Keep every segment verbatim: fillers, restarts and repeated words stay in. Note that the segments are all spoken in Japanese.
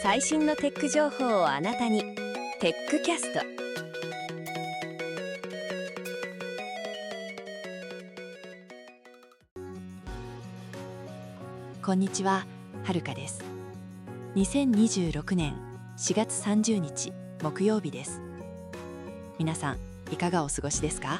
最新のテック情報をあなたに。テックキャスト。 こんにちは、はるかです。にせんにじゅうろくねんしがつさんじゅうにち木曜日です。皆さんいかがお過ごしですか？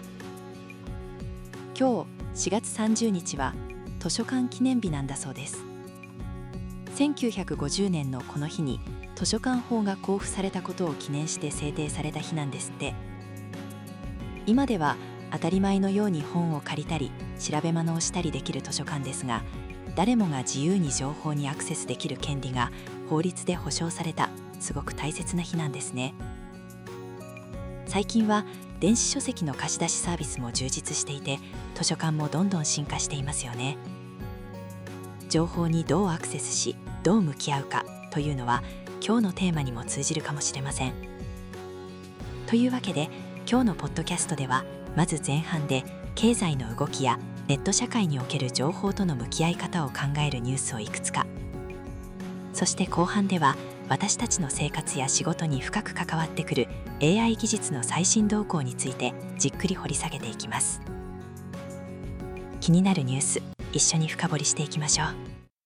今日しがつさんじゅうにちは図書館記念日なんだそうです。せんきゅうひゃくごじゅうねんのこの日に図書館法が公布されたことを記念して制定された日なんですって。今では当たり前のように本を借りたり調べ物をしたりできる図書館ですが、誰もが自由に情報にアクセスできる権利が法律で保障されたすごく大切な日なんですね。最近は電子書籍の貸し出しサービスも充実していて、図書館もどんどん進化していますよね。情報にどうアクセスしどう向き合うかというのは今日のテーマにも通じるかもしれません。というわけで今日のポッドキャストではまず前半で経済の動きやネット社会における情報との向き合い方を考えるニュースをいくつか、そして後半では私たちの生活や仕事に深く関わってくる エーアイ 技術の最新動向についてじっくり掘り下げていきます。気になるニュース、一緒に深掘りしていきましょう。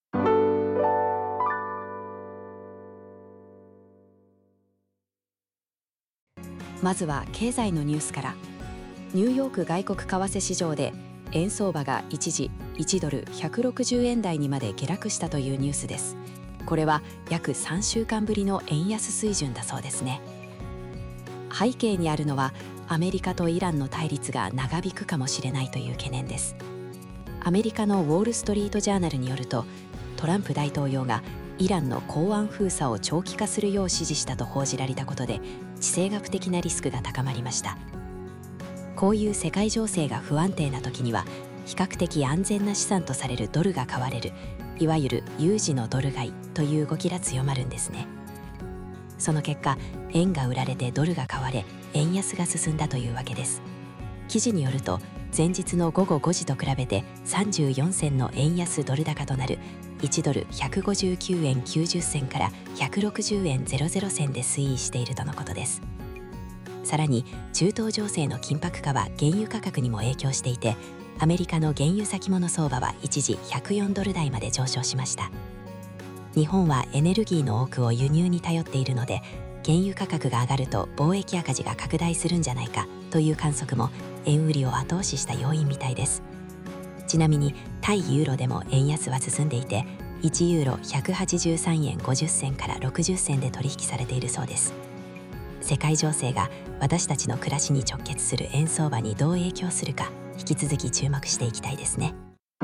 まずは経済のニュースから。ニューヨーク外国為替市場で円相場が一時いちドルひゃくろくじゅうえん台にまで下落したというニュースです。これは約さんしゅうかんぶりの円安水準だそうですね。背景にあるのはアメリカとイランの対立が長引くかもしれないという懸念です。アメリカのウォール・ストリート・ジャーナルによると、トランプ大統領がイランの港湾封鎖を長期化するよう指示したと報じられたことで地政学的なリスクが高まりました。こういう世界情勢が不安定な時には比較的安全な資産とされるドルが買われる、いわゆる有事のドル買いという動きが強まるんですね。その結果、円が売られてドルが買われ円安が進んだというわけです。記事によると前日のごごごじと比べてさんじゅうよんせんの円安ドル高となるいちドルひゃくごじゅうきゅうえんきゅうじゅっせんからひゃくろくじゅうえんゼロゼロせんで推移しているとのことです。さらに中東情勢の緊迫化は原油価格にも影響していて、アメリカの原油先物相場は一時ひゃくよんドル台まで上昇しました。日本はエネルギーの多くを輸入に頼っているので、原油価格が上がると貿易赤字が拡大するんじゃないかという観測も円売りを後押しした要因みたいです。ちなみに対ユーロでも円安は進んでいて、いちユーロひゃくはちじゅうさんえんごじゅっせんからろくじゅっせんで取引されているそうです。世界情勢が私たちの暮らしに直結する円相場にどう影響するか、引き続き注目していきたいですね。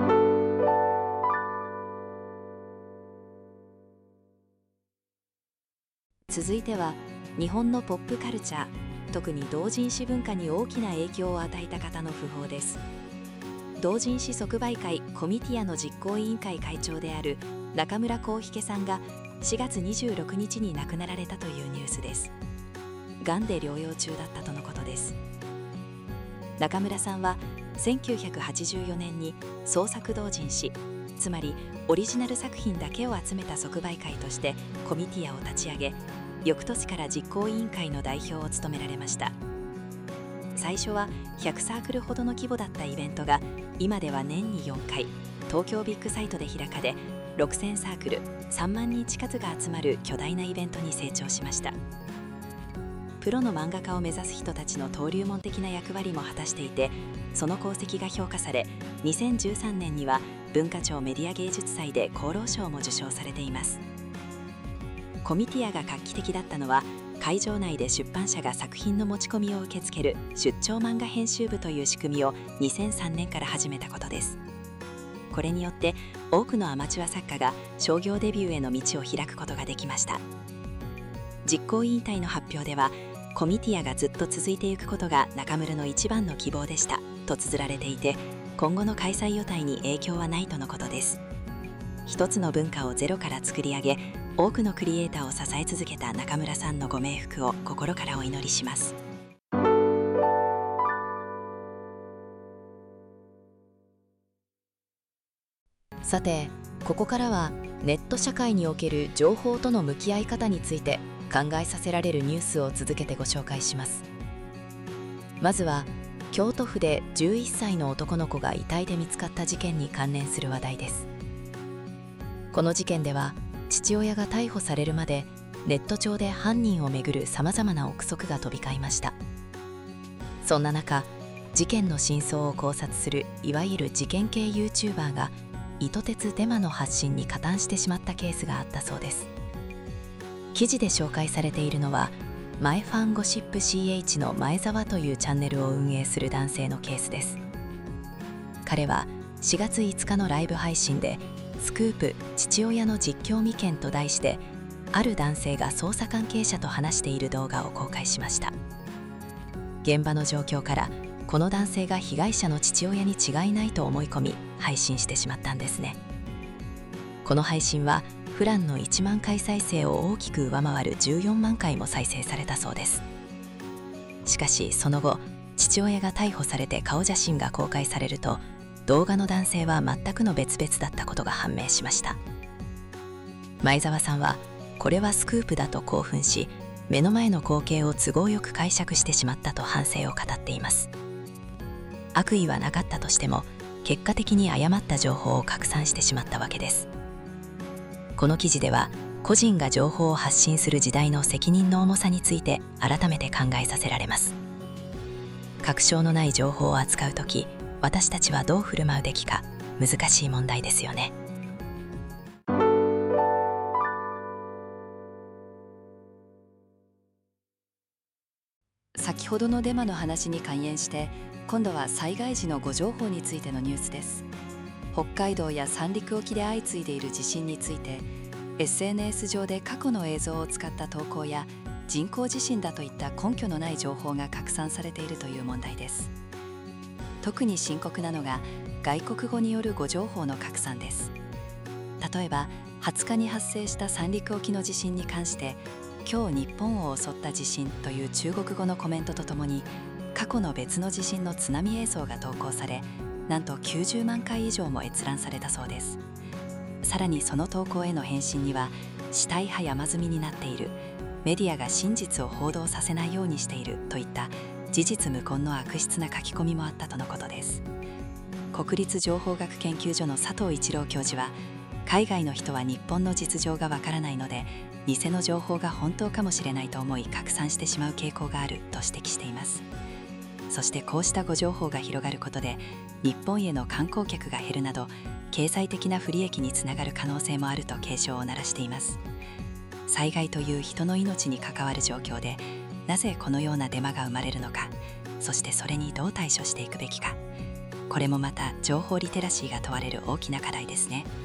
続いては日本のポップカルチャー、特に同人誌文化に大きな影響を与えた方の訃報です。同人誌即売会コミティアの実行委員会会長である中村幸介さんがしがつにじゅうろくにちに亡くなられたというニュースです。がんで療養中だったとのことです。中村さんはせんきゅうひゃくはちじゅうよねんに創作同人誌、つまりオリジナル作品だけを集めた即売会としてコミティアを立ち上げ、翌年から実行委員会の代表を務められました。最初はひゃくサークルほどの規模だったイベントが今では年によんかい東京ビッグサイトで開かれ、ろくせんサークルさんまんにん近くが集まる巨大なイベントに成長しました。プロの漫画家を目指す人たちの登竜門的な役割も果たしていて、その功績が評価され、にせんじゅうさんねんには文化庁メディア芸術祭で功労賞も受賞されています。コミティアが画期的だったのは、会場内で出版社が作品の持ち込みを受け付ける出張漫画編集部という仕組みをにせんさんねんから始めたことです。これによって多くのアマチュア作家が商業デビューへの道を開くことができました。実行委員会の発表では、コミティアがずっと続いていくことが中村の一番の希望でしたと綴られていて、今後の開催予定に影響はないとのことです。一つの文化をゼロから作り上げ、多くのクリエイターを支え続けた中村さんのご冥福を心からお祈りします。さて、ここからはネット社会における情報との向き合い方について考えさせられるニュースを続けてご紹介します。まずは京都府でじゅういっさいの男の子が遺体で見つかった事件に関連する話題です。この事件では父親が逮捕されるまでネット上で犯人をめぐるさまざまな憶測が飛び交いました。そんな中、事件の真相を考察するいわゆる事件系 ユーチューバー が意図鉄デマの発信に加担してしまったケースがあったそうです。記事で紹介されているのはマエファンゴシップ シーエイチ の前澤というチャンネルを運営する男性のケースです。彼はしがついつかのライブ配信でスクープ父親の実況未見と題してある男性が捜査関係者と話している動画を公開しました。現場の状況からこの男性が被害者の父親に違いないと思い込み配信してしまったんですね。この配信はプランのいちまんかい再生を大きく上回るじゅうよんまんかいも再生されたそうです。しかしその後、父親が逮捕されて顔写真が公開されると動画の男性は全くの別々だったことが判明しました。前澤さんはこれはスクープだと興奮し、目の前の光景を都合よく解釈してしまったと反省を語っています。悪意はなかったとしても結果的に誤った情報を拡散してしまったわけです。この記事では個人が情報を発信する時代の責任の重さについて改めて考えさせられます。確証のない情報を扱うとき、私たちはどう振る舞うべきか難しい問題ですよね。 先ほどのデマの話に関連して今度は災害時の誤情報についてのニュースです。北海道や三陸沖で相次いでいる地震について エスエヌエス 上で過去の映像を使った投稿や人工地震だといった根拠のない情報が拡散されているという問題です。特に深刻なのが外国語による誤情報の拡散です。例えばはつかに発生した三陸沖の地震に関して今日日本を襲った地震という中国語のコメントとともに過去の別の地震の津波映像が投稿され、なんときゅうじゅうまんかい以上も閲覧されたそうです。さらにその投稿への返信には死体派山積みになっている、メディアが真実を報道させないようにしているといった事実無根の悪質な書き込みもあったとのことです。国立情報学研究所の佐藤一郎教授は、海外の人は日本の実情がわからないので偽の情報が本当かもしれないと思い拡散してしまう傾向があると指摘しています。そしてこうした誤情報が広がることで日本への観光客が減るなど経済的な不利益につながる可能性もあると警鐘を鳴らしています。災害という人の命に関わる状況でなぜこのようなデマが生まれるのか、そしてそれにどう対処していくべきか、これもまた情報リテラシーが問われる大きな課題ですね。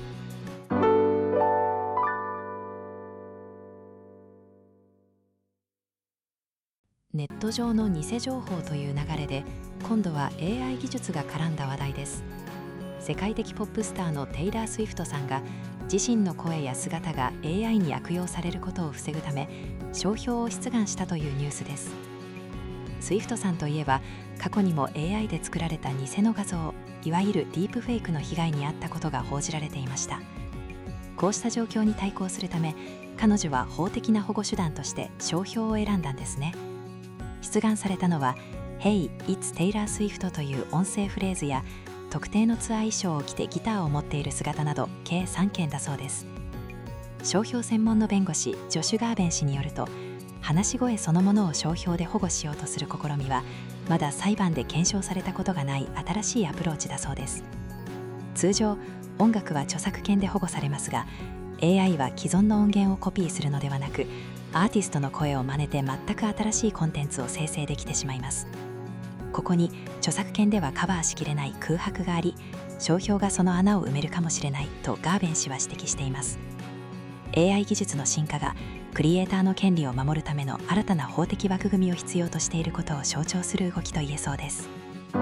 ネット上の偽情報という流れで今度は エーアイ 技術が絡んだ話題です。世界的ポップスターのテイラー・スウィフトさんが自身の声や姿が エーアイ に悪用されることを防ぐため商標を出願したというニュースです。スウィフトさんといえば過去にも エーアイ で作られた偽の画像、いわゆるディープフェイクの被害に遭ったことが報じられていました。こうした状況に対抗するため彼女は法的な保護手段として商標を選んだんですね。出願されたのは Hey, it's Taylor Swift という音声フレーズや特定のツアー衣装を着てギターを持っている姿など計さんけんだそうです。商標専門の弁護士ジョシュ・ガーベン氏によると、話し声そのものを商標で保護しようとする試みはまだ裁判で検証されたことがない新しいアプローチだそうです。通常音楽は著作権で保護されますが エーアイ は既存の音源をコピーするのではなくアーティストの声を真似て全く新しいコンテンツを生成できてしまいます。ここに著作権ではカバーしきれない空白があり、商標がその穴を埋めるかもしれないとガーベン氏は指摘しています。エーアイ 技術の進化がクリエイターの権利を守るための新たな法的枠組みを必要としていることを象徴する動きと言えそうです。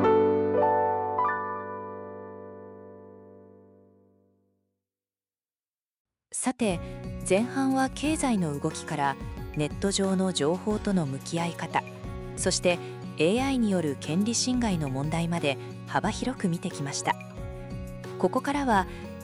さて、前半は経済の動きからネット上の情報との向き合い方、そして エーアイ による権利侵害の問題まで幅広く見てきました。ここからは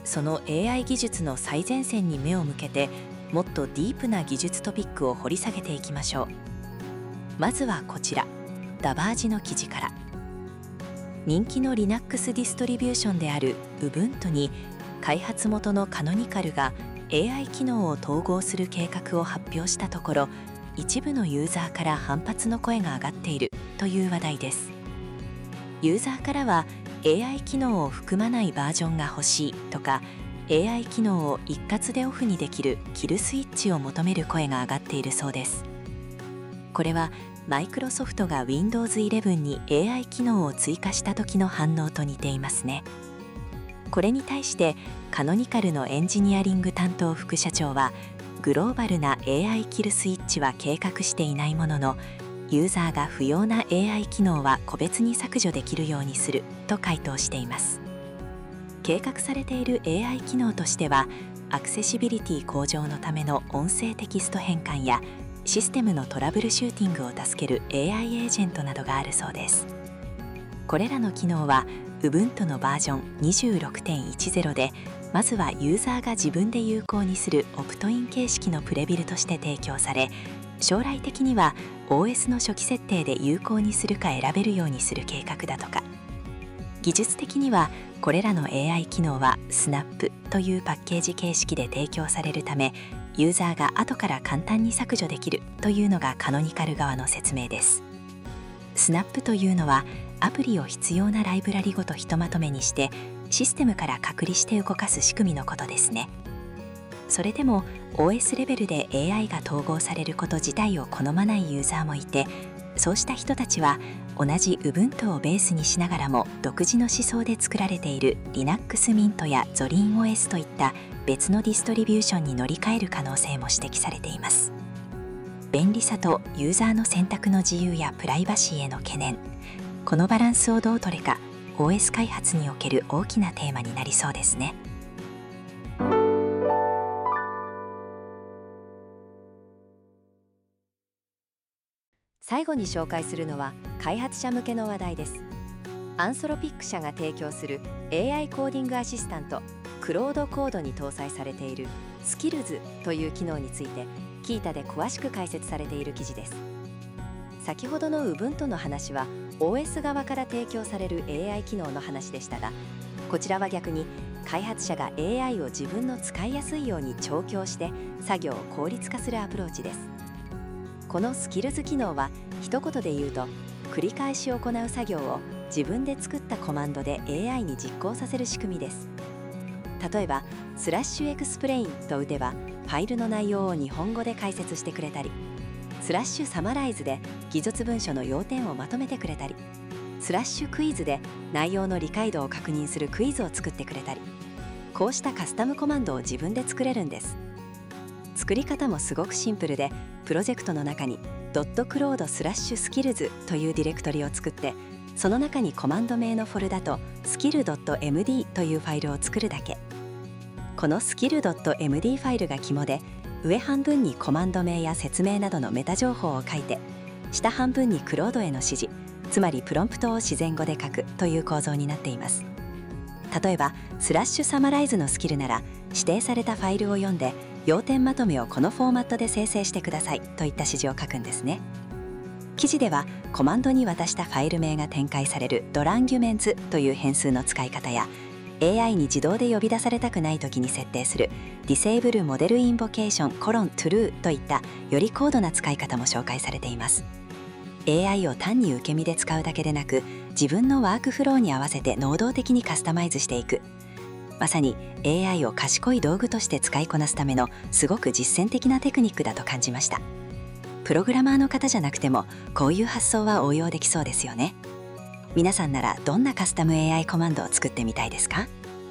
その エーアイ 技術の最前線に目を向けて、もっとディープな技術トピックを掘り下げていきましょう。まずはこちら、ダバージの記事から。人気の Linux ディストリビューションである Ubuntu に開発元のカノニカルが エーアイ 機能を統合する計画を発表したところ、一部のユーザーから反発の声が上がっているという話題です。ユーザーからは エーアイ 機能を含まないバージョンが欲しいとか、 エーアイ 機能を一括でオフにできるキルスイッチを求める声が上がっているそうです。これはマイクロソフトが ウィンドウズイレブン に エーアイ 機能を追加した時の反応と似ていますね。これに対してカノニカルのエンジニアリング担当副社長は、グローバルな エーアイ キルスイッチは計画していないものの、ユーザーが不要な エーアイ 機能は個別に削除できるようにすると回答しています。計画されている エーアイ 機能としては、アクセシビリティ向上のための音声テキスト変換やシステムのトラブルシューティングを助ける エーアイ エージェントなどがあるそうです。これらの機能は Ubuntu のバージョン にじゅうろくてんいちゼロ で、まずはユーザーが自分で有効にするオプトイン形式のプレビルとして提供され、将来的には オーエス の初期設定で有効にするか選べるようにする計画だとか。技術的にはこれらの エーアイ 機能は スナップ というパッケージ形式で提供されるため、ユーザーが後から簡単に削除できるというのがカノニカル側の説明です。スナップ というのはアプリを必要なライブラリごとひとまとめにしてシステムから隔離して動かす仕組みのことですね。それでも オーエス レベルで エーアイ が統合されること自体を好まないユーザーもいて、そうした人たちは同じ Ubuntu をベースにしながらも独自の思想で作られている Linux Mint や ゾリン オーエス といった別のディストリビューションに乗り換える可能性も指摘されています。便利さとユーザーの選択の自由やプライバシーへの懸念、このバランスをどう取るか オーエス 開発における大きなテーマになりそうですね。 最後に紹介するのは開発者向けの話題です。アンソロピック社が提供する エーアイ コーディングアシスタントクロードコードに搭載されているスキルズという機能についてキータで詳しく解説されている記事です。先ほどの Ubuntu の話は オーエス 側から提供される エーアイ 機能の話でしたが、こちらは逆に開発者が エーアイ を自分の使いやすいように調教して作業を効率化するアプローチです。このスキルズ機能は一言で言うと、繰り返し行う作業を自分で作ったコマンドで エーアイ に実行させる仕組みです。例えばスラッシュエクスプレインと打てばファイルの内容を日本語で解説してくれたり、スラッシュサマライズで技術文書の要点をまとめてくれたり、スラッシュクイズで内容の理解度を確認するクイズを作ってくれたり、こうしたカスタムコマンドを自分で作れるんです。作り方もすごくシンプルで、プロジェクトの中に ドットクロードスラッシュスキルズというディレクトリを作って、その中にコマンド名のフォルダと スキルドットエムディー というファイルを作るだけ。この スキルドットエムディー ファイルが肝で、上半分にコマンド名や説明などのメタ情報を書いて、下半分にクロードへの指示、つまりプロンプトを自然語で書くという構造になっています。例えばスラッシュサマライズのスキルなら、指定されたファイルを読んで要点まとめをこのフォーマットで生成してくださいといった指示を書くんですね。記事ではコマンドに渡したファイル名が展開されるドランギュメンツという変数の使い方や、 エーアイ に自動で呼び出されたくない時に設定する Disable Model Invocation コロン True といったより高度な使い方も紹介されています。 エーアイ を単に受け身で使うだけでなく、自分のワークフローに合わせて能動的にカスタマイズしていく、まさに エーアイ を賢い道具として使いこなすためのすごく実践的なテクニックだと感じました。プログラマーの方じゃなくてもこういう発想は応用できそうですよね。皆さんならどんなカスタム エーアイ コマンドを作ってみたいですか？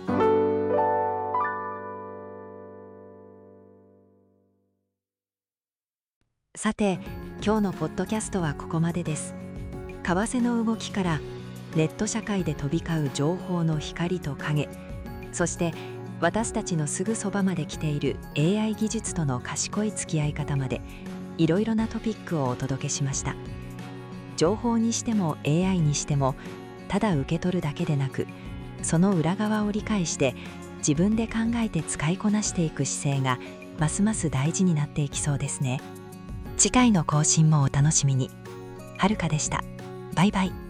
さて、今日のポッドキャストはここまでです。為替の動きからネット社会で飛び交う情報の光と影、そして私たちのすぐそばまで来ている エーアイ 技術との賢い付き合い方まで、いろいろなトピックをお届けしました。情報にしても エーアイ にしても、ただ受け取るだけでなく、その裏側を理解して自分で考えて使いこなしていく姿勢がますます大事になっていきそうですね。次回の更新もお楽しみに。はるかでした。バイバイ。